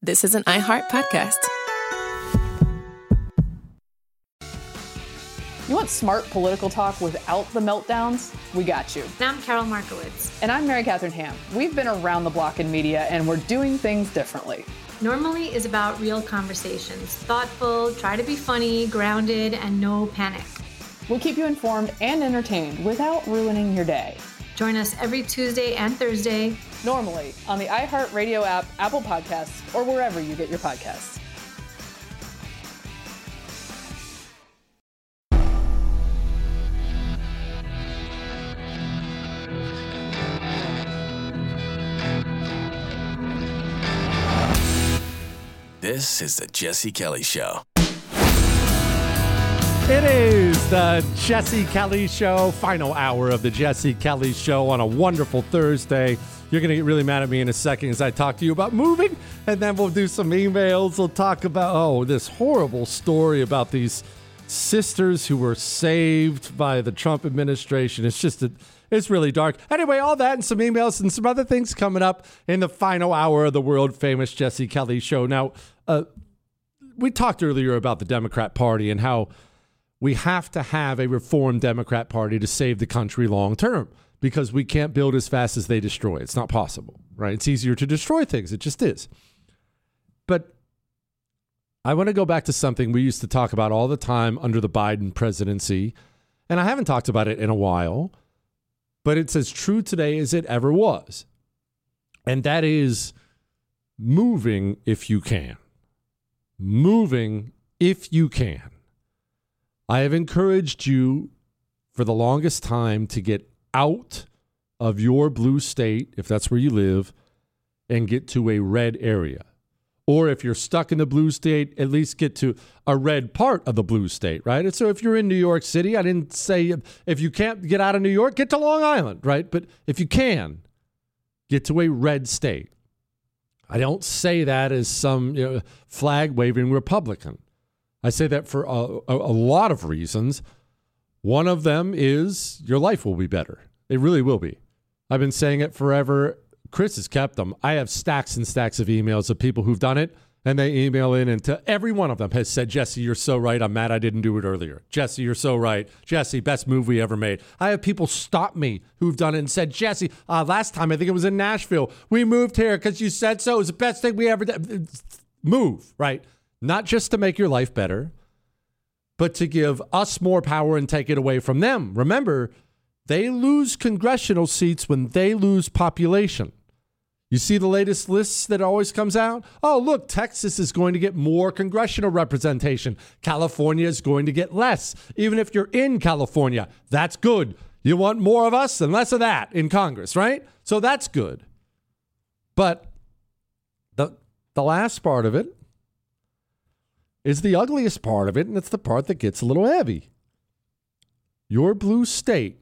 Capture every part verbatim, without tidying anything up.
This is an iHeart podcast. You want smart political talk without the meltdowns? We got you. And I'm Carol Markowitz. And I'm Mary Catherine Ham. We've been around the block in media, and we're doing things differently. Normally is about real conversations. Thoughtful, try to be funny, grounded, and no panic. We'll keep you informed and entertained without ruining your day. Join us every Tuesday and Thursday. Normally on the iHeartRadio app, Apple Podcasts, or wherever you get your podcasts. This is the Jesse Kelly Show. It is the Jesse Kelly Show, final hour of the Jesse Kelly Show on a wonderful Thursday. You're going to get really mad at me in a second as I talk to you about moving, and then we'll do some emails. We'll talk about, oh, this horrible story about these sisters who were saved by the Trump administration. It's just, a, it's really dark. Anyway, all that and some emails and some other things coming up in the final hour of the world-famous Jesse Kelly Show. Now, uh, we talked earlier about the Democrat Party and how we have to have a reformed Democrat Party to save the country long term because we can't build as fast as they destroy. It's not possible, right? It's easier to destroy things. It just is. But I want to go back to something we used to talk about all the time under the Biden presidency, and I haven't talked about it in a while, but it's as true today as it ever was. And that is moving if you can. Moving if you can. I have encouraged you for the longest time to get out of your blue state, if that's where you live, and get to a red area. Or if you're stuck in the blue state, at least get to a red part of the blue state, right? And so if you're in New York City, I didn't say if you can't get out of New York, get to Long Island, right? But if you can, get to a red state. I don't say that as some you know, flag-waving Republican. I say that for a, a, a lot of reasons. One of them is your life will be better. It really will be. I've been saying it forever. Chris has kept them. I have stacks and stacks of emails of people who've done it, and they email in, and to every one of them has said, Jesse, you're so right. I'm mad I didn't do it earlier. Jesse, you're so right. Jesse, best move we ever made. I have people stop me who've done it and said, Jesse, uh, last time, I think it was in Nashville, we moved here because you said so. It was the best thing we ever did. Move, right? Not just to make your life better, but to give us more power and take it away from them. Remember, they lose congressional seats when they lose population. You see the latest lists that always comes out? Oh, look, Texas is going to get more congressional representation. California is going to get less. Even if you're in California, that's good. You want more of us and less of that in Congress, right? So that's good. But the the last part of it is the ugliest part of it, and it's the part that gets a little heavy. Your blue state,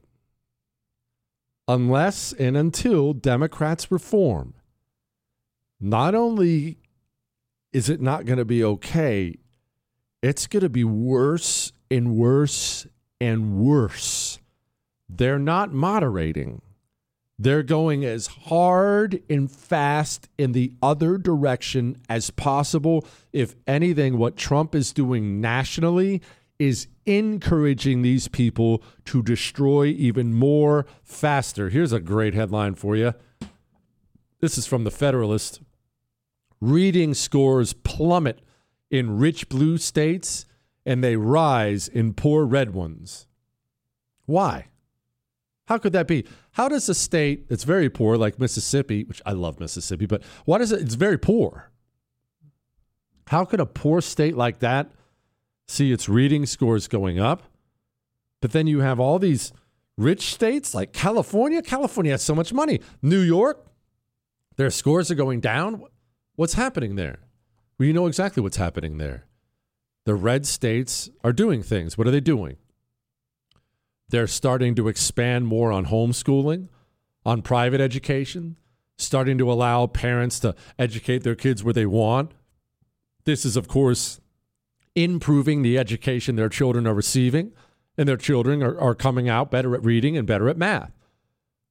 unless and until Democrats reform, not only is it not going to be okay, it's going to be worse and worse and worse. They're not moderating. They're going as hard and fast in the other direction as possible. If anything, what Trump is doing nationally is encouraging these people to destroy even more faster. Here's a great headline for you. This is from the Federalist. Reading scores plummet in rich blue states and they rise in poor red ones. Why? How could that be? How does a state that's very poor, like Mississippi, which I love Mississippi, but why does it, it's very poor. How could a poor state like that see its reading scores going up? But then you have all these rich states like California. California has so much money. New York, their scores are going down. What's happening there? Well, you know exactly what's happening there. The red states are doing things. What are they doing? They're starting to expand more on homeschooling, on private education, starting to allow parents to educate their kids where they want. This is, of course, improving the education their children are receiving, and their children are, are coming out better at reading and better at math.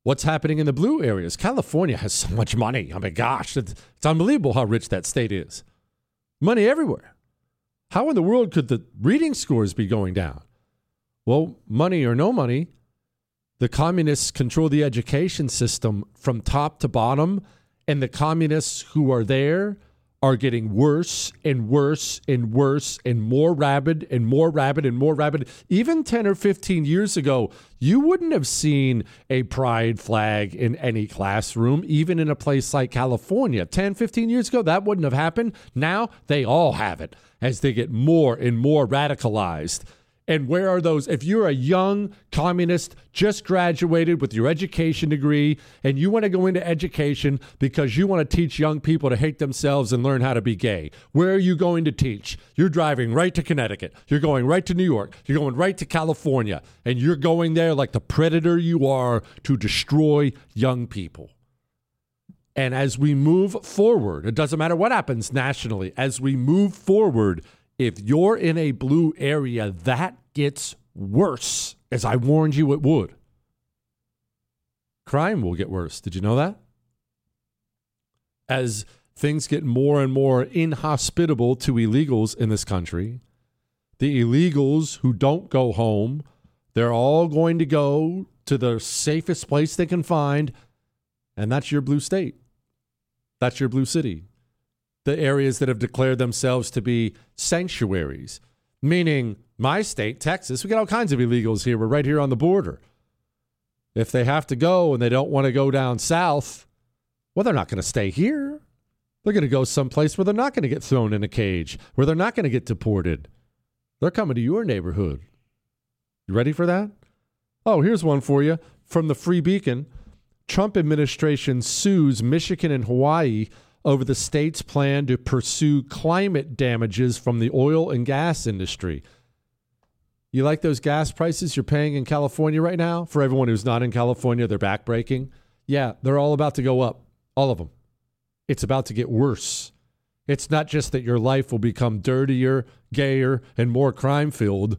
What's happening in the blue areas? California has so much money. I mean, gosh, it's, it's unbelievable how rich that state is. Money everywhere. How in the world could the reading scores be going down? Well, money or no money, the communists control the education system from top to bottom, and the communists who are there are getting worse and worse and worse and more rabid and more rabid and more rabid. Even ten or fifteen years ago, you wouldn't have seen a pride flag in any classroom, even in a place like California. ten, fifteen years ago, that wouldn't have happened. Now they all have it as they get more and more radicalized. And where are those? If you're a young communist, just graduated with your education degree, and you want to go into education because you want to teach young people to hate themselves and learn how to be gay, where are you going to teach? You're driving right to Connecticut. You're going right to New York. You're going right to California. And you're going there like the predator you are to destroy young people. And as we move forward, it doesn't matter what happens nationally, as we move forward, if you're in a blue area, that gets worse, as I warned you it would. Crime will get worse. Did you know that? As things get more and more inhospitable to illegals in this country, the illegals who don't go home, they're all going to go to the safest place they can find, and that's your blue state. That's your blue city. The areas that have declared themselves to be sanctuaries, meaning my state, Texas, we got all kinds of illegals here. We're right here on the border. If they have to go and they don't want to go down south, well, they're not going to stay here. They're going to go someplace where they're not going to get thrown in a cage, where they're not going to get deported. They're coming to your neighborhood. You ready for that? Oh, here's one for you from the Free Beacon. Trump administration sues Michigan and Hawaii over the state's plan to pursue climate damages from the oil and gas industry. You like those gas prices you're paying in California right now? For everyone who's not in California, they're backbreaking. Yeah, they're all about to go up. All of them. It's about to get worse. It's not just that your life will become dirtier, gayer, and more crime-filled.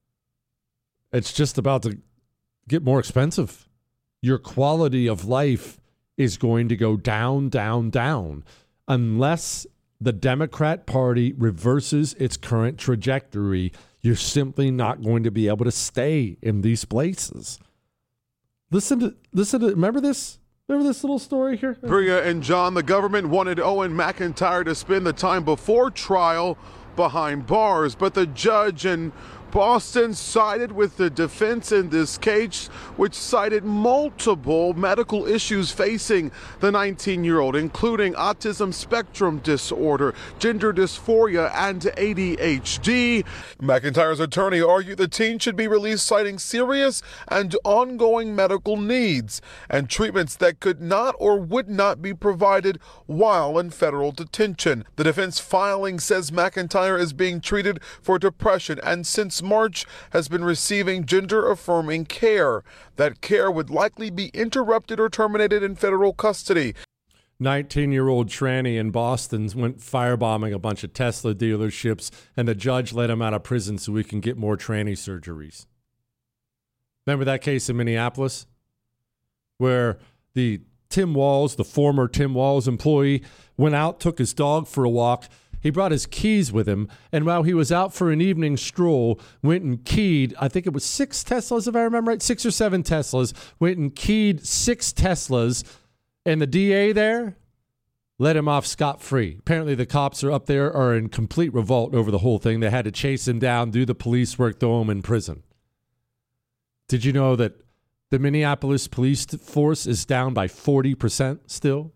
It's just about to get more expensive. Your quality of life is going to go down, down, down, unless the Democrat Party reverses its current trajectory. You're simply not going to be able to stay in these places. Listen to, listen to, remember this? Remember this little story here? Bria and John, the government wanted Owen McIntyre to spend the time before trial behind bars, but the judge in Boston sided with the defense in this case, which cited multiple medical issues facing the nineteen-year-old, including autism spectrum disorder, gender dysphoria, and A D H D. McIntyre's attorney argued the teen should be released citing serious and ongoing medical needs and treatments that could not or would not be provided while in federal detention. The defense filing says McIntyre is being treated for depression and since March has been receiving gender-affirming care. That care would likely be interrupted or terminated in federal custody. nineteen-year-old tranny in Boston went firebombing a bunch of Tesla dealerships, and the judge let him out of prison so we can get more tranny surgeries. Remember that case in Minneapolis where the Tim Walz, the former Tim Walz employee, went out, took his dog for a walk. He brought his keys with him, and while he was out for an evening stroll, went and keyed, I think it was six Teslas, if I remember right, six or seven Teslas, went and keyed six Teslas, and the D A there let him off scot-free. Apparently the cops are up there are in complete revolt over the whole thing. They had to chase him down, do the police work, throw him in prison. Did you know that the Minneapolis police force is down by forty percent still?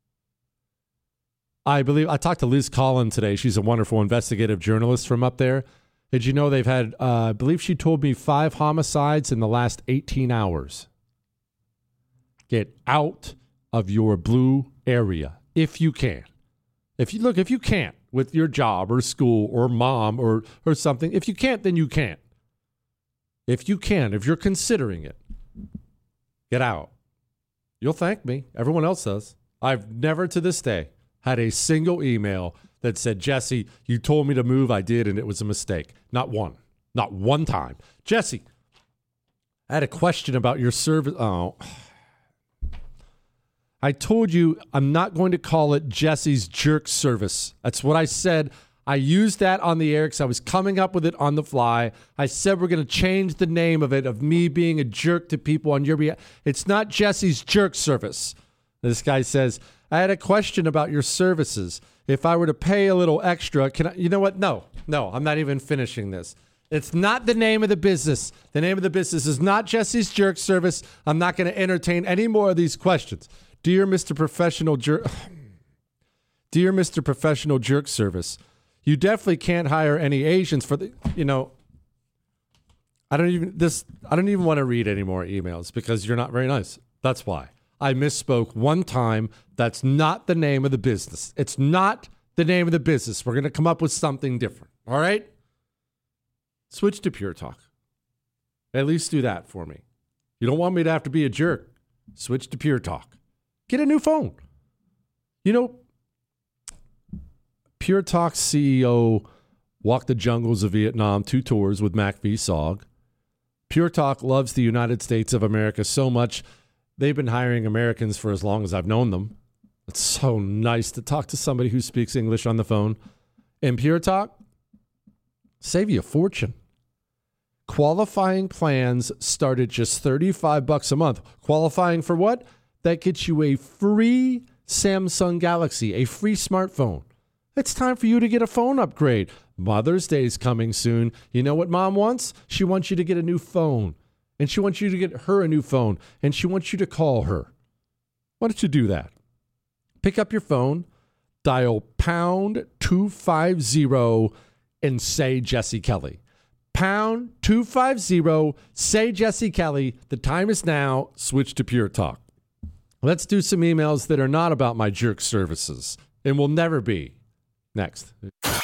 I believe I talked to Liz Collin today. She's a wonderful investigative journalist from up there. Did you know they've had, uh, I believe she told me, five homicides in the last eighteen hours? Get out of your blue area if you can. If you look, if you can't with your job or school or mom or, or something, if you can't, then you can't. If you can, if you're considering it, get out. You'll thank me. Everyone else does. I've never to this day had a single email that said, Jesse, you told me to move. I did, and it was a mistake. Not one. Not one time. Jesse, I had a question about your service. Oh, I told you I'm not going to call it Jesse's Jerk Service. That's what I said. I used that on the air because I was coming up with it on the fly. I said we're going to change the name of it, of me being a jerk to people on your behalf. It's not Jesse's Jerk Service. This guy says, I had a question about your services. If I were to pay a little extra, can I? You know what? No, no, I'm not even finishing this. It's not the name of the business. The name of the business is not Jesse's Jerk Service. I'm not going to entertain any more of these questions. Dear Mister Professional Jerk, Dear Mister Professional Jerk Service, you definitely can't hire any Asians for the, you know, I don't even, this, I don't even want to read any more emails because you're not very nice. That's why. I misspoke one time. That's not the name of the business. It's not the name of the business. We're going to come up with something different. All right? Switch to Pure Talk. At least do that for me. You don't want me to have to be a jerk. Switch to Pure Talk. Get a new phone. You know, Pure Talk C E O walked the jungles of Vietnam, two tours with Mac V. Sog. Pure Talk loves the United States of America so much, they've been hiring Americans for as long as I've known them. It's so nice to talk to somebody who speaks English on the phone. And Pure Talk, save you a fortune. Qualifying plans start at just thirty-five bucks a month. Qualifying for what? That gets you a free Samsung Galaxy, a free smartphone. It's time for you to get a phone upgrade. Mother's Day is coming soon. You know what mom wants? She wants you to get a new phone. And she wants you to get her a new phone. And she wants you to call her. Why don't you do that? Pick up your phone, dial pound two fifty, and say Jesse Kelly. Pound two fifty, say Jesse Kelly. The time is now. Switch to Pure Talk. Let's do some emails that are not about my jerk services and will never be. Next.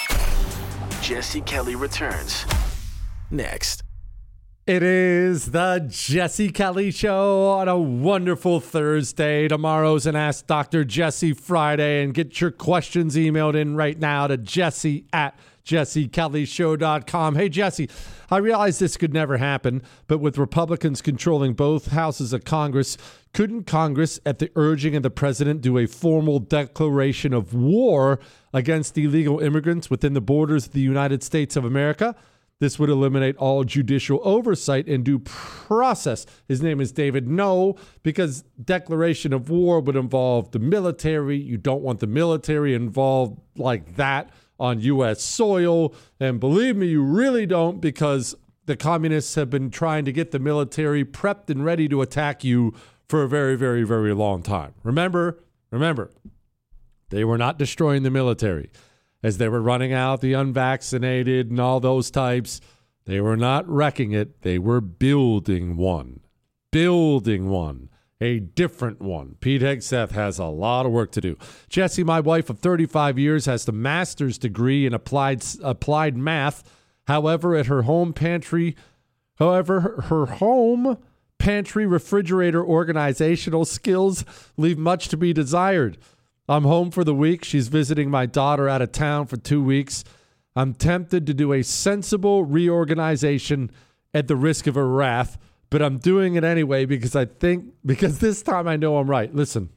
Jesse Kelly returns next. It is the Jesse Kelly Show on a wonderful Thursday. Tomorrow's an Ask Doctor Jesse Friday, and get your questions emailed in right now to Jesse at jesse kelly show dot com. Hey, Jesse, I realize this could never happen, but with Republicans controlling both houses of Congress, couldn't Congress, at the urging of the president, do a formal declaration of war against illegal immigrants within the borders of the United States of America? This would eliminate all judicial oversight and due process. His name is David. No, because declaration of war would involve the military. You don't want the military involved like that on U S soil. And believe me, you really don't, because the communists have been trying to get the military prepped and ready to attack you for a very, very, very long time. Remember, remember, they were not destroying the military. As they were running out the unvaccinated and all those types, they were not wrecking it. They were building one. Building one. A different one. Pete Hegseth has a lot of work to do. Jesse, my wife of thirty-five years, has the master's degree in applied applied math. However, at her home pantry, however, her, her home pantry refrigerator organizational skills leave much to be desired. I'm home for the week. She's visiting my daughter out of town for two weeks. I'm tempted to do a sensible reorganization at the risk of her wrath, but I'm doing it anyway because I think, because this time I know I'm right. Listen,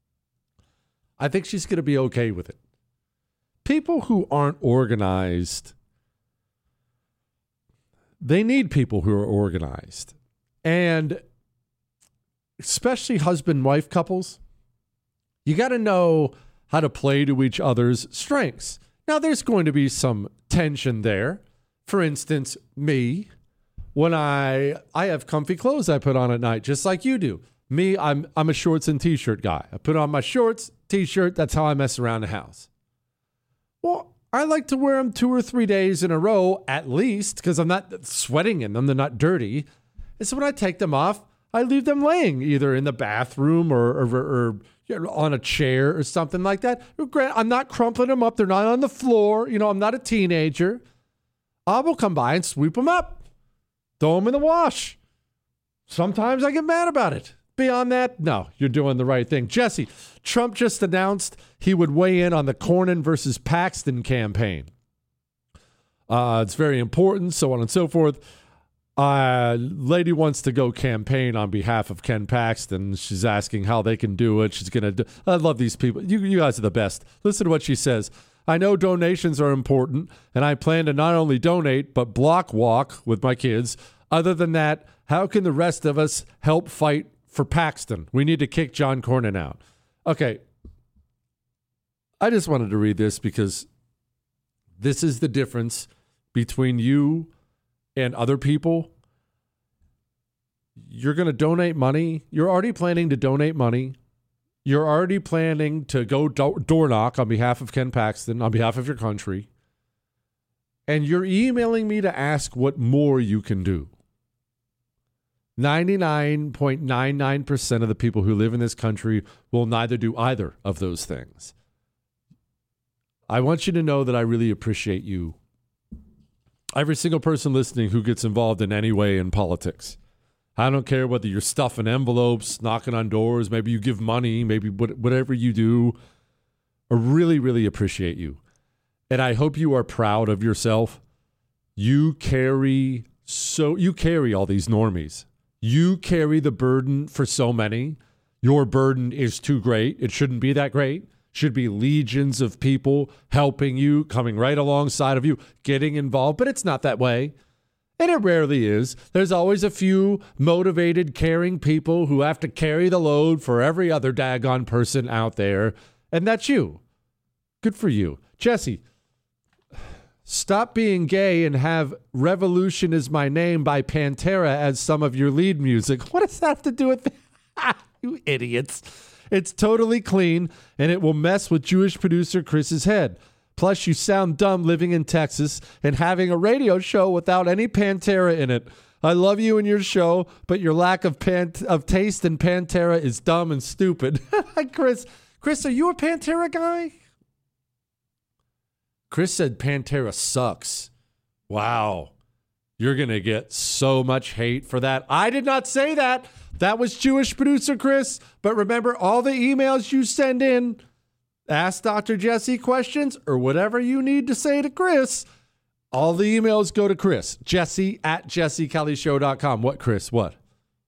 I think she's going to be okay with it. People who aren't organized, they need people who are organized. And especially husband-wife couples, you got to know how to play to each other's strengths. Now, there's going to be some tension there. For instance, me, when I I have comfy clothes I put on at night, just like you do. Me, I'm I'm a shorts and t-shirt guy. I put on my shorts, t-shirt. That's how I mess around the house. Well, I like to wear them two or three days in a row at least, because I'm not sweating in them. They're not dirty. And so when I take them off, I leave them laying either in the bathroom or, or, or you know, on a chair or something like that. I'm not crumpling them up. They're not on the floor. You know, I'm not a teenager. I will come by and sweep them up, throw them in the wash. Sometimes I get mad about it. Beyond that, no, you're doing the right thing. Jesse, Trump just announced he would weigh in on the Cornyn versus Paxton campaign. Uh, it's very important, so on and so forth. Uh, lady wants to go campaign on behalf of Ken Paxton. She's asking how they can do it. She's going to do. I love these people. You, you guys are the best. Listen to what she says. I know donations are important, and I plan to not only donate, but block walk with my kids. Other than that, how can the rest of us help fight for Paxton? We need to kick John Cornyn out. Okay. I just wanted to read this because this is the difference between you and other people. You're going to donate money. You're already planning to donate money. You're already planning to go do- door knock on behalf of Ken Paxton, on behalf of your country. And you're emailing me to ask what more you can do. ninety-nine point nine nine percent of the people who live in this country will neither do either of those things. I want you to know that I really appreciate you. Every single person listening who gets involved in any way in politics. I don't care whether you're stuffing envelopes, knocking on doors, maybe you give money, maybe whatever you do. I really, really appreciate you. And I hope you are proud of yourself. You carry so you carry all these normies. You carry the burden for so many. Your burden is too great. It shouldn't be that great. Should be legions of people helping you, coming right alongside of you, getting involved. But it's not that way. And it rarely is. There's always a few motivated, caring people who have to carry the load for every other daggone person out there. And that's you. Good for you. Jesse, stop being gay and have Revolution Is My Name by Pantera as some of your lead music. What does that have to do with that? You idiots. It's totally clean, and it will mess with Jewish producer Chris's head. Plus, you sound dumb living in Texas and having a radio show without any Pantera in it. I love you and your show, but your lack of pan- of taste in Pantera is dumb and stupid. Chris, Chris, are you a Pantera guy? Chris said Pantera sucks. Wow. You're going to get so much hate for that. I did not say that. That was Jewish producer Chris. But remember, all the emails you send in, ask Doctor Jesse questions or whatever you need to say to Chris, all the emails go to Chris. Jesse at jesse kelly show dot com. What, Chris? What?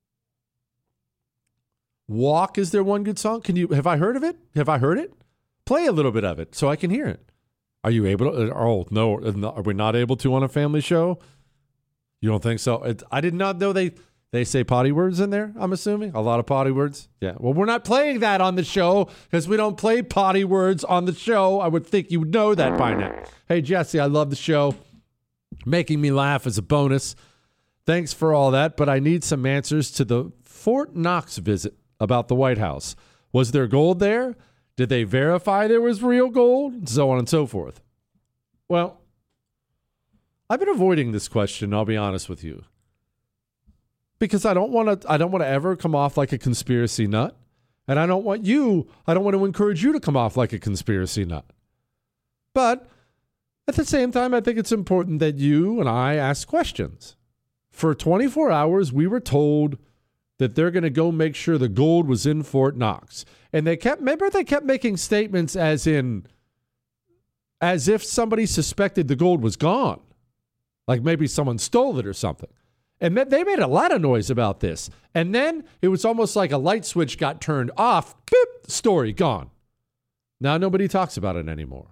Walk is their one good song? Can you? Have I heard of it? Have I heard it? Play a little bit of it so I can hear it. Are you able to? Oh, no. Are we not able to on a family show? You don't think so? It, I did not know they, they say potty words in there, I'm assuming. A lot of potty words. Yeah. Well, we're not playing that on the show because we don't play potty words on the show. I would think you would know that by now. Hey, Jesse, I love the show. Making me laugh is a bonus. Thanks for all that, but I need some answers to the Fort Knox visit about the White House. Was there gold there? Did they verify there was real gold? So on and so forth. Well, I've been avoiding this question, I'll be honest with you. Because I don't want to I don't want to ever come off like a conspiracy nut. And I don't want you, I don't want to encourage you to come off like a conspiracy nut. But at the same time, I think it's important that you and I ask questions. For twenty-four hours, we were told that they're going to go make sure the gold was in Fort Knox. And they kept, remember they kept making statements as in, as if somebody suspected the gold was gone. Like maybe someone stole it or something. And they made a lot of noise about this. And then it was almost like a light switch got turned off. Beep, story gone. Now nobody talks about it anymore.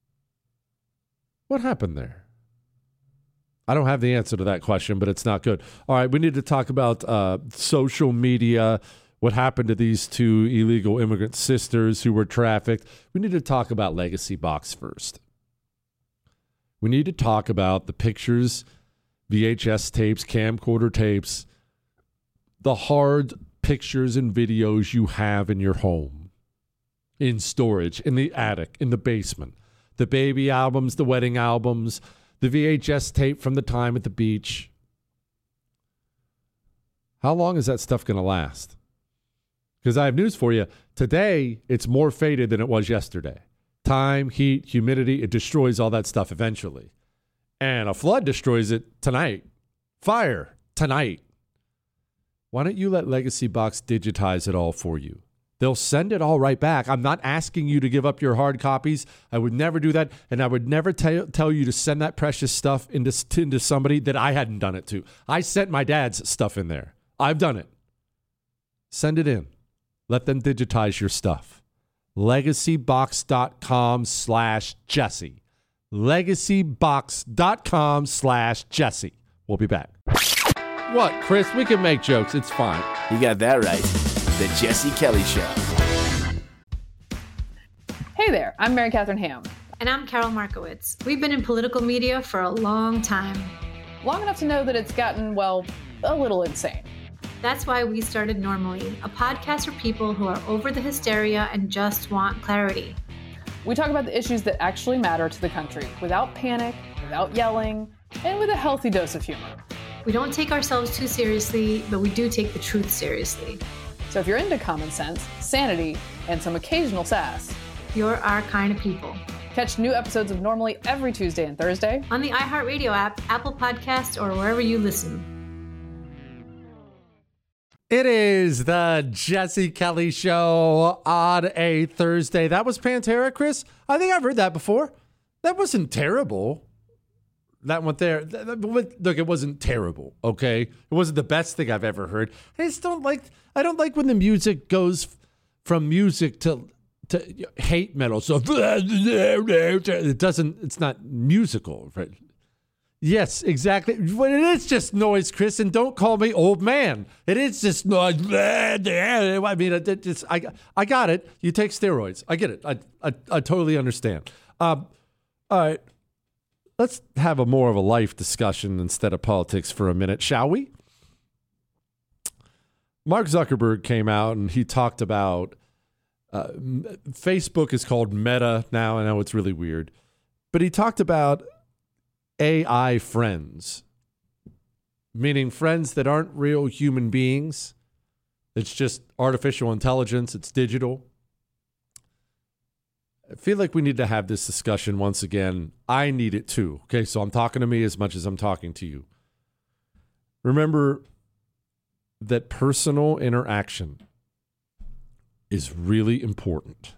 What happened there? I don't have the answer to that question, but it's not good. All right, we need to talk about uh, social media, what happened to these two illegal immigrant sisters who were trafficked. We need to talk about Legacy Box first. We need to talk about the pictures, V H S tapes, camcorder tapes, the hard pictures and videos you have in your home, in storage, in the attic, in the basement, the baby albums, the wedding albums, the V H S tape from the time at the beach. How long is that stuff going to last? Because I have news for you. Today, it's more faded than it was yesterday. Time, heat, humidity, it destroys all that stuff eventually. And a flood destroys it tonight. Fire, tonight. Why don't you let Legacy Box digitize it all for you? They'll send it all right back. I'm not asking you to give up your hard copies. I would never do that. And I would never tell tell you to send that precious stuff into, into somebody that I hadn't done it to. I sent my dad's stuff in there. I've done it. Send it in. Let them digitize your stuff. Legacybox.com slash Jesse. Legacybox.com slash Jesse. We'll be back. What, Chris? We can make jokes. It's fine. You got that right. The Jesse Kelly Show. Hey there, I'm Mary Catherine Ham. And I'm Carol Markowitz. We've been in political media for a long time. Long enough to know that it's gotten, well, a little insane. That's why we started Normally, a podcast for people who are over the hysteria and just want clarity. We talk about the issues that actually matter to the country without panic, without yelling, and with a healthy dose of humor. We don't take ourselves too seriously, but we do take the truth seriously. So if you're into common sense, sanity, and some occasional sass, you're our kind of people. Catch new episodes of Normally every Tuesday and Thursday on the iHeartRadio app, Apple Podcasts, or wherever you listen. It is the Jesse Kelly Show on a Thursday. That was Pantera, Chris. I think I've heard that before. That wasn't terrible. That one there, look, it wasn't terrible, okay? It wasn't the best thing I've ever heard. I just don't like, I don't like when the music goes from music to to hate metal. So it doesn't, it's not musical, right? Yes, exactly. But it is just noise, Chris, and don't call me old man. It is just noise. I mean, it just, I, I got it. You take steroids. I get it. I, I, I totally understand. Um, all right. Let's have a more of a life discussion instead of politics for a minute, shall we? Mark Zuckerberg came out and he talked about uh, Facebook is called Meta now. I know it's really weird. But he talked about A I friends, meaning friends that aren't real human beings. It's just artificial intelligence. It's digital. I feel like we need to have this discussion once again. I need it too. Okay, so I'm talking to me as much as I'm talking to you. Remember that personal interaction is really important.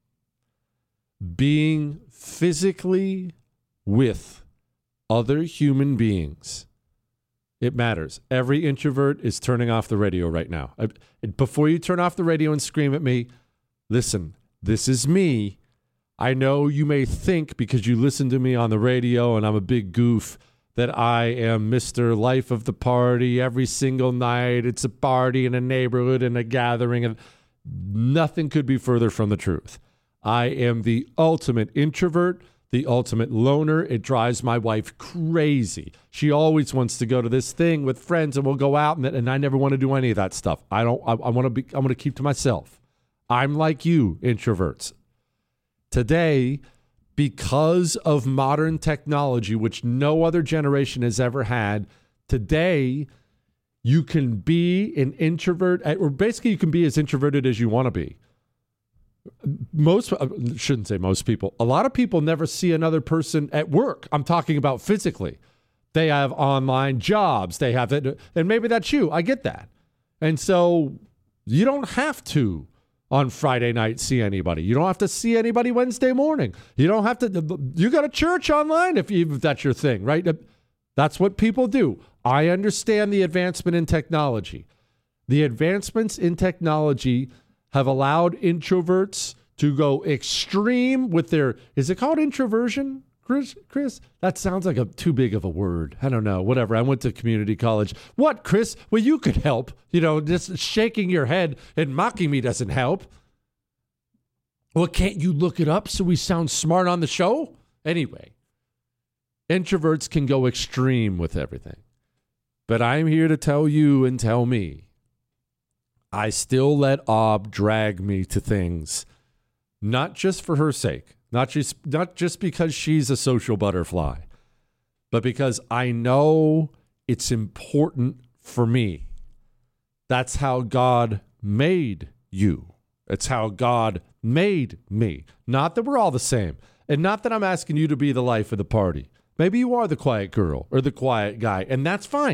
Being physically with other human beings, it matters. Every introvert is turning off the radio right now. I, before you turn off the radio and scream at me, listen, this is me. I know you may think because you listen to me on the radio and I'm a big goof that I am Mister Life of the Party every single night. It's a party in a neighborhood and a gathering, and nothing could be further from the truth. I am the ultimate introvert, the ultimate loner. It drives my wife crazy. She always wants to go to this thing with friends and we'll go out, and, and I never want to do any of that stuff. I don't. I, I want to be. I want to keep to myself. I'm like you, introverts. Today, because of modern technology, which no other generation has ever had, today you can be an introvert, or basically you can be as introverted as you want to be. Most, I shouldn't say most people, a lot of people never see another person at work. I'm talking about physically. They have online jobs. They have it, and maybe that's you. I get that. And so you don't have to on Friday night see anybody. You don't have to see anybody Wednesday morning. You don't have to. You go to church online if, you, if that's your thing, right? That's what people do. I understand the advancement in technology. The advancements in technology have allowed introverts to go extreme with their, is it called introversion, Chris? Chris? That sounds like a too big of a word. I don't know. Whatever. I went to community college. What, Chris? Well, you could help. You know, just shaking your head and mocking me doesn't help. Well, can't you look it up so we sound smart on the show? Anyway, introverts can go extreme with everything. But I'm here to tell you and tell me, I still let Ob drag me to things, not just for her sake, not just not just because she's a social butterfly, but because I know it's important for me. That's how God made you. It's how God made me. Not that we're all the same, and not that I'm asking you to be the life of the party. Maybe you are the quiet girl or the quiet guy, and that's fine.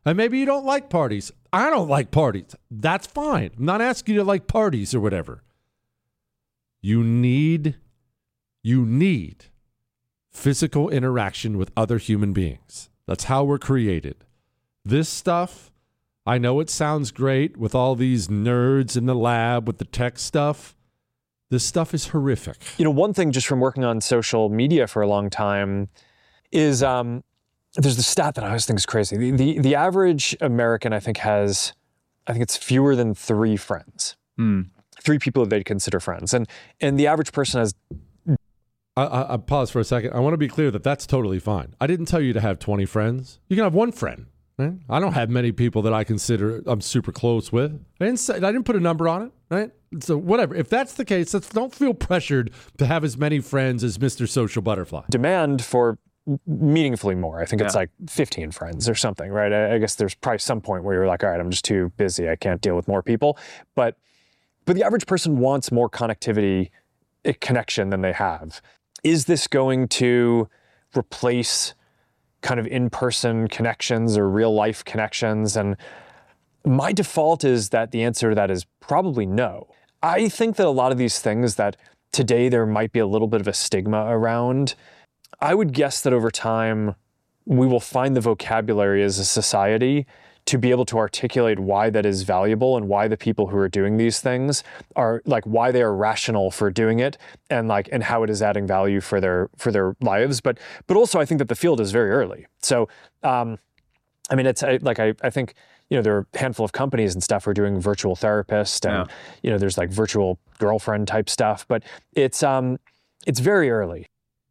And maybe you don't like parties. I don't like parties. That's fine. I'm not asking you to like parties or whatever. You need, you need physical interaction with other human beings. That's how we're created. This stuff, I know it sounds great with all these nerds in the lab with the tech stuff. This stuff is horrific. You know, one thing just from working on social media for a long time is um, there's the stat that I always think is crazy. The, the the average American, I think, has, I think it's fewer than three friends. Mm. Three people that they'd consider friends. And and the average person has... I, I, I pause for a second. I want to be clear that that's totally fine. I didn't tell you to have twenty friends. You can have one friend. Right? I don't have many people that I consider I'm super close with. I didn't say, I didn't put a number on it, right? So whatever. If that's the case, that's, don't feel pressured to have as many friends as Mister Social Butterfly. Demand for meaningfully more. I think yeah. it's like fifteen friends or something, right? I, I guess there's probably some point where you're like, all right, I'm just too busy. I can't deal with more people. But but the average person wants more connectivity, a connection than they have. Is this going to replace kind of in-person connections or real-life connections? And my default is that the answer to that is probably no. I think that a lot of these things that today there might be a little bit of a stigma around, I would guess that over time we will find the vocabulary as a society to be able to articulate why that is valuable and why the people who are doing these things are like why they are rational for doing it and like and how it is adding value for their for their lives. But but also I think that the field is very early. So um, I mean it's I, like I I think you know there are a handful of companies and stuff who are doing virtual therapist and yeah. you know there's like virtual girlfriend type stuff, but it's um it's very early.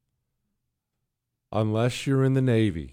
Unless you're in the Navy.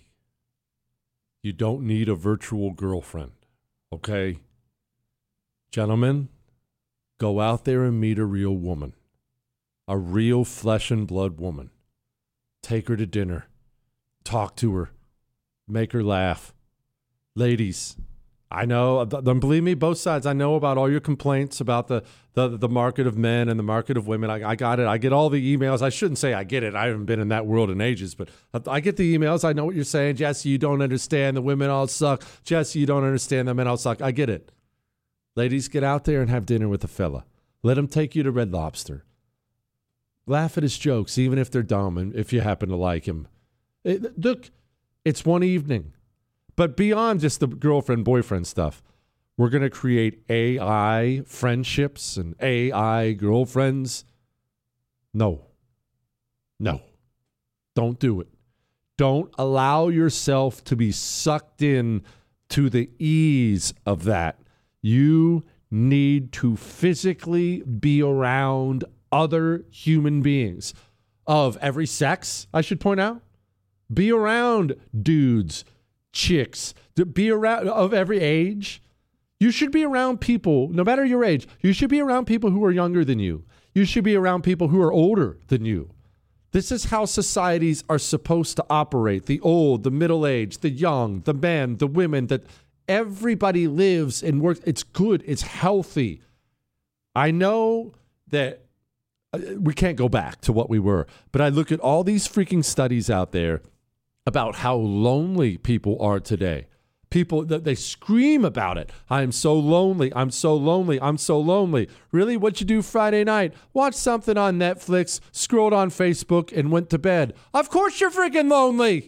You don't need a virtual girlfriend, okay? Gentlemen, go out there and meet a real woman, a real flesh and blood woman. Take her to dinner, talk to her, make her laugh. Ladies, I know, don't believe me, both sides, I know about all your complaints about the, the, the market of men and the market of women. I, I got it. I get all the emails. I shouldn't say I get it. I haven't been in that world in ages, but I get the emails. I know what you're saying. Jesse, you don't understand. The women all suck. Jesse, you don't understand. The men all suck. I get it. Ladies, get out there and have dinner with a fella. Let him take you to Red Lobster. Laugh at his jokes, even if they're dumb and if you happen to like him. It, look, it's one evening. But beyond just the girlfriend-boyfriend stuff, we're going to create A I friendships and A I girlfriends. No. No. Don't do it. Don't allow yourself to be sucked in to the ease of that. You need to physically be around other human beings of every sex, I should point out. Be around dudes, chicks, to be around of every age. You should be around people, no matter your age. You should be around people who are younger than you. You should be around people who are older than you. This is how societies are supposed to operate. The old, the middle-aged, the young, the men, the women, that everybody lives and works. It's good. It's healthy. I know that we can't go back to what we were, but I look at all these freaking studies out there about how lonely people are today. People, they scream about it. I'm so lonely. I'm so lonely. I'm so lonely. Really? What'd you do Friday night? Watch something on Netflix, scrolled on Facebook, and went to bed. Of course you're freaking lonely.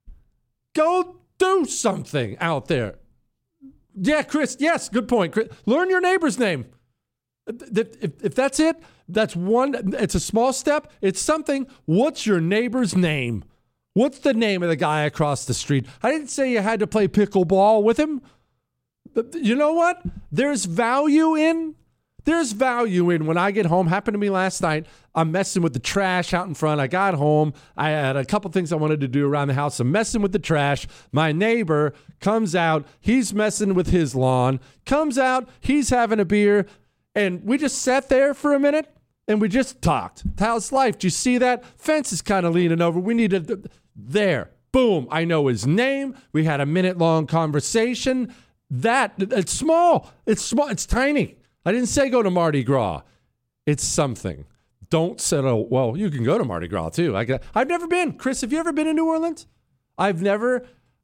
Go do something out there. Yeah, Chris. Yes, good point. Chris, learn your neighbor's name. If, if that's it, that's one. It's a small step. It's something. What's your neighbor's name? What's the name of the guy across the street? I didn't say you had to play pickleball with him. But you know what? There's value in, there's value in when I get home. Happened to me last night. I'm messing with the trash out in front. I got home. I had a couple things I wanted to do around the house. I'm messing with the trash. My neighbor comes out. He's messing with his lawn. Comes out. He's having a beer. And we just sat there for a minute. And we just talked. How's life? Do you see that? Fence is kind of leaning over. We need to... There. Boom. I know his name. We had a minute-long conversation. That, it's small. It's small. It's tiny. I didn't say go to Mardi Gras. It's something. Don't settle. Well, you can go to Mardi Gras, too. I got, I've never been. Chris, have you ever been in New Orleans? I've never... I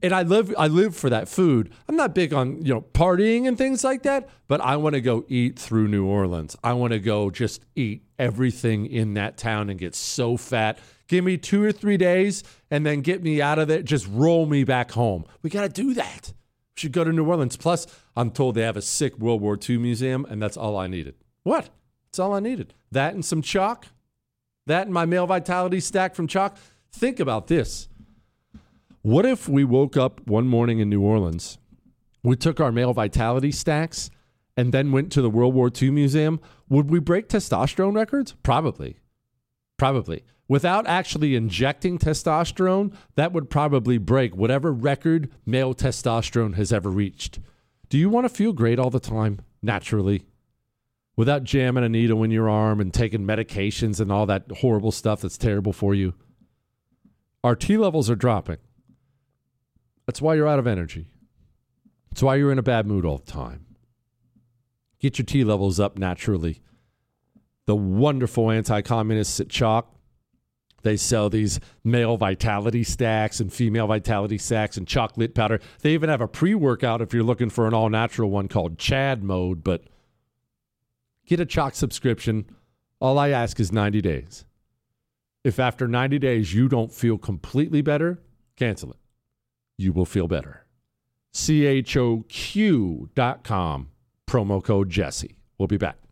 And I live I live for that food. I'm not big on, you know, partying and things like that, but I want to go eat through New Orleans. I want to go just eat everything in that town and get so fat. Give me two or three days and then get me out of there. Just roll me back home. We got to do that. We should go to New Orleans. Plus, I'm told they have a sick World War Two museum, and that's all I needed. What? That's all I needed. That and some chalk. That and my male vitality stack from chalk. Think about this. What if we woke up one morning in New Orleans, we took our male vitality stacks, and then went to the World War Two museum? Would we break testosterone records? Probably. Probably. Without actually injecting testosterone, that would probably break whatever record male testosterone has ever reached. Do you want to feel great all the time, naturally? Without jamming a needle in your arm and taking medications and all that horrible stuff that's terrible for you? Our T levels are dropping. That's why you're out of energy. That's why you're in a bad mood all the time. Get your T levels up naturally. The wonderful anti-communists at Chalk, they sell these male vitality stacks and female vitality stacks and chocolate powder. They even have a pre-workout if you're looking for an all-natural one called Chad Mode. But get a Chalk subscription. All I ask is ninety days. If after ninety days you don't feel completely better, cancel it. You will feel better. C H O Q dot com. Promo code Jesse. We'll be back.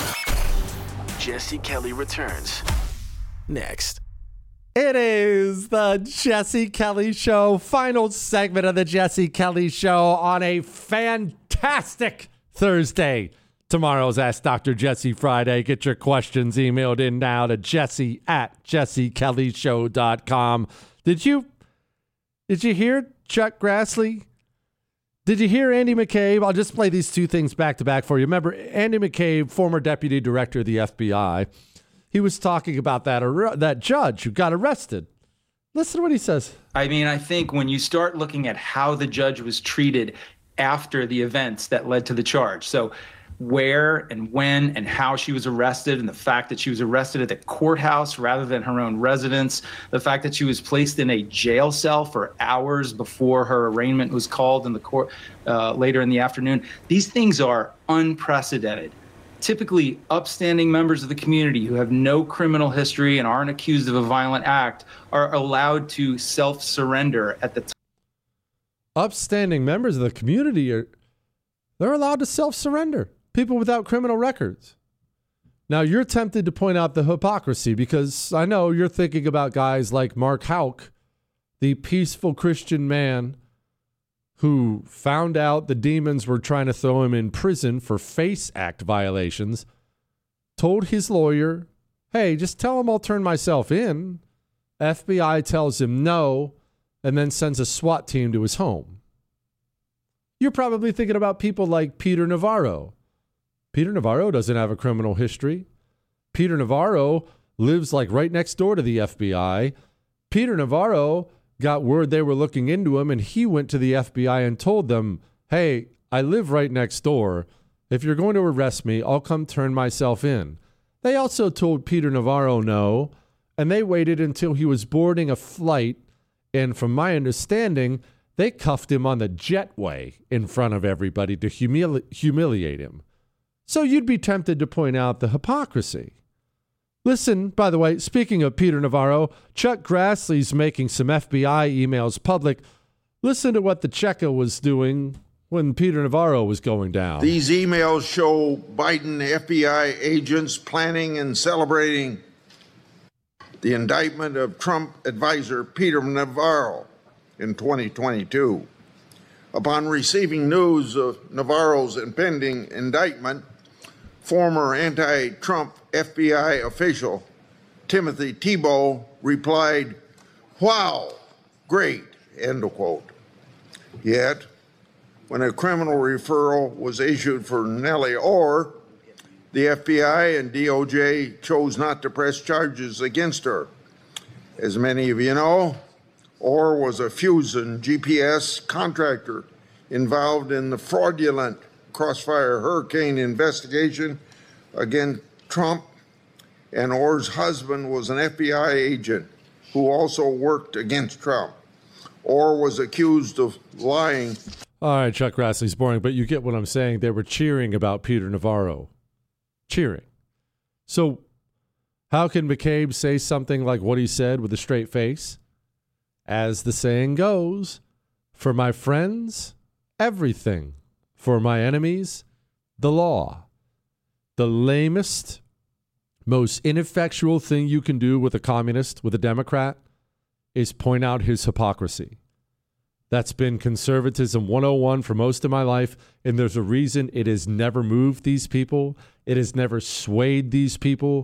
Jesse Kelly returns next. It is the Jesse Kelly Show, final segment of the Jesse Kelly Show on a fantastic Thursday. Tomorrow's Ask Doctor Jesse Friday. Get your questions emailed in now to Jesse at jesse kelly show dot com. Did you, did you hear Chuck Grassley? Did you hear Andy McCabe? I'll just play these two things back to back for you. Remember, Andy McCabe, former deputy director of the F B I, he was talking about that, ar- that judge who got arrested. Listen to what he says. I mean, I think when you start looking at how the judge was treated after the events that led to the charge, so where and when and how she was arrested, and the fact that she was arrested at the courthouse rather than her own residence, the fact that she was placed in a jail cell for hours before her arraignment was called in the court uh, later in the afternoon. These things are unprecedented. Typically, upstanding members of the community who have no criminal history and aren't accused of a violent act are allowed to self-surrender at the time. Upstanding members of the community are they're allowed to self-surrender. People without criminal records. Now, you're tempted to point out the hypocrisy because I know you're thinking about guys like Mark Houck, the peaceful Christian man who found out the demons were trying to throw him in prison for FACE Act violations, told his lawyer, hey, just tell him I'll turn myself in. F B I tells him no, and then sends a SWAT team to his home. You're probably thinking about people like Peter Navarro. Peter Navarro doesn't have a criminal history. Peter Navarro lives like right next door to the F B I. Peter Navarro got word they were looking into him, and he went to the F B I and told them, hey, I live right next door. If you're going to arrest me, I'll come turn myself in. They also told Peter Navarro no, and they waited until he was boarding a flight, and from my understanding, they cuffed him on the jetway in front of everybody to humili- humiliate him. So you'd be tempted to point out the hypocrisy. Listen, by the way, speaking of Peter Navarro, Chuck Grassley's making some F B I emails public. Listen to what the Cheka was doing when Peter Navarro was going down. These emails show Biden F B I agents planning and celebrating the indictment of Trump advisor Peter Navarro in twenty twenty-two. Upon receiving news of Navarro's impending indictment, former anti-Trump F B I official Timothy Thibault replied, "Wow, great," end of quote. Yet, when a criminal referral was issued for Nellie Ohr, the F B I and D O J chose not to press charges against her. As many of you know, Ohr was a Fusion G P S contractor involved in the fraudulent Crossfire Hurricane investigation against Trump, and Ohr's husband was an F B I agent who also worked against Trump. or was accused of lying. All right, Chuck Grassley's boring, but you get what I'm saying. They were cheering about Peter Navarro. Cheering. So how can McCabe say something like what he said with a straight face? As the saying goes, for my friends, everything. For my enemies, the law. The lamest, most ineffectual thing you can do with a communist, with a Democrat, is point out his hypocrisy. That's been conservatism one oh one for most of my life, and there's a reason it has never moved these people. It has never swayed these people.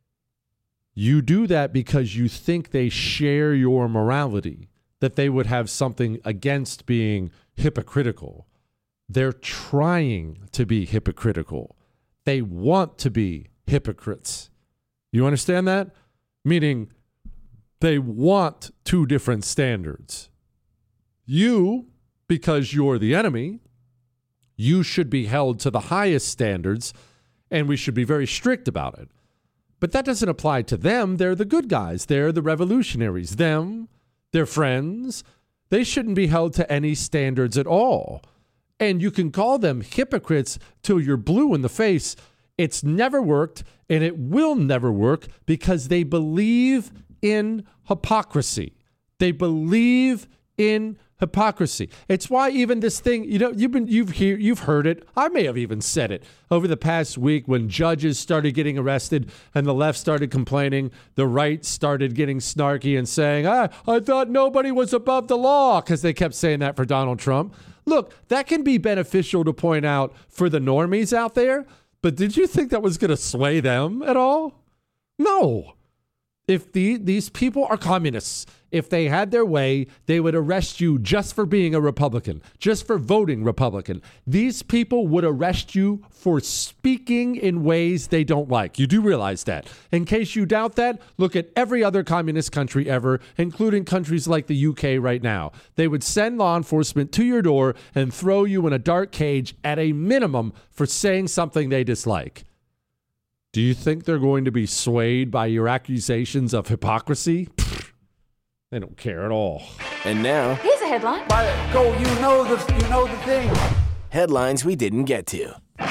You do that because you think they share your morality, that they would have something against being hypocritical. They're trying to be hypocritical. They want to be hypocrites. You understand that? Meaning they want two different standards. You, because you're the enemy, you should be held to the highest standards, and we should be very strict about it. But that doesn't apply to them. They're the good guys. They're the revolutionaries. Them, their friends, they shouldn't be held to any standards at all. And you can call them hypocrites till you're blue in the face. It's never worked, and it will never work because they believe in hypocrisy. They believe in hypocrisy. It's why even this thing, you know, you've been, you've hear, you've heard it. I may have even said it over the past week when judges started getting arrested and the left started complaining. The right started getting snarky and saying, ah, I thought nobody was above the law, because they kept saying that for Donald Trump. Look, that can be beneficial to point out for the normies out there, but did you think that was going to sway them at all? No. If the, these people are communists, if they had their way, they would arrest you just for being a Republican, just for voting Republican. These people would arrest you for speaking in ways they don't like. You do realize that. In case you doubt that, look at every other communist country ever, including countries like the U K right now. They would send law enforcement to your door and throw you in a dark cage at a minimum for saying something they dislike. Do you think they're going to be swayed by your accusations of hypocrisy? Pfft, they don't care at all. And now, here's a headline. Go, you know the you know the thing. Headlines we didn't get to.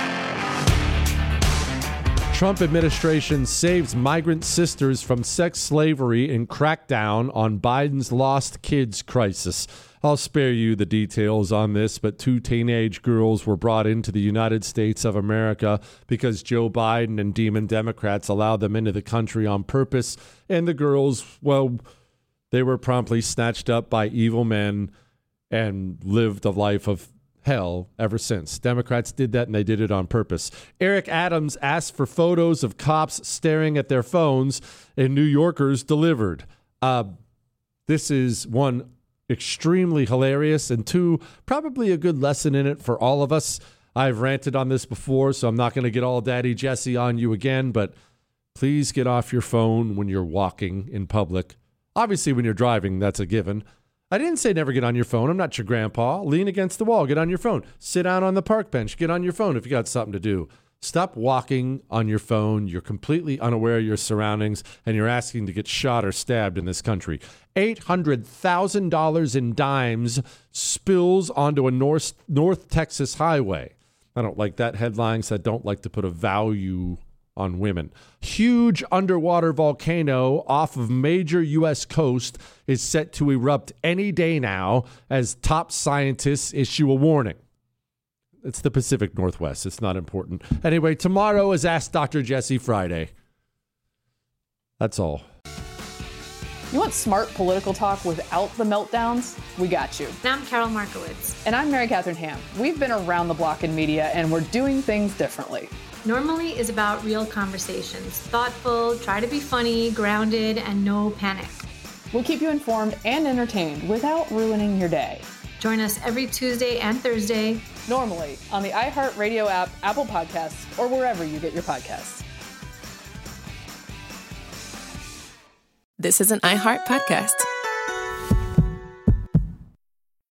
Trump administration saves migrant sisters from sex slavery in crackdown on Biden's lost kids crisis. I'll spare you the details on this, but two teenage girls were brought into the United States of America because Joe Biden and demon Democrats allowed them into the country on purpose. And the girls, well, they were promptly snatched up by evil men and lived a life of hell ever since. Democrats did that, and they did it on purpose. Eric Adams asked for photos of cops staring at their phones, and New Yorkers delivered. Uh, this is one, extremely hilarious, and two, probably a good lesson in it for all of us. I've ranted on this before, so I'm not going to get all Daddy Jesse on you again, but please get off your phone when you're walking in public. Obviously, when you're driving, that's a given. I didn't say never get on your phone. I'm not your grandpa. Lean against the wall. Get on your phone. Sit down on the park bench. Get on your phone if you got something to do. Stop walking on your phone. You're completely unaware of your surroundings, and you're asking to get shot or stabbed in this country. eight hundred thousand dollars in dimes spills onto a North, North Texas highway. I don't like that headline, so I don't like to put a value on women. Huge underwater volcano off of major U S coast is set to erupt any day now as top scientists issue a warning. It's the Pacific Northwest. It's not important. Anyway, tomorrow is Ask Doctor Jesse Friday. That's all. You want smart political talk without the meltdowns? We got you. And I'm Carol Markowitz. And I'm Mary Catherine Ham. We've been around the block in media, and we're doing things differently. Normally is about real conversations. Thoughtful, try to be funny, grounded, and no panic. We'll keep you informed and entertained without ruining your day. Join us every Tuesday and Thursday. Normally on the iHeartRadio app, Apple Podcasts, or wherever you get your podcasts. This is an iHeart podcast.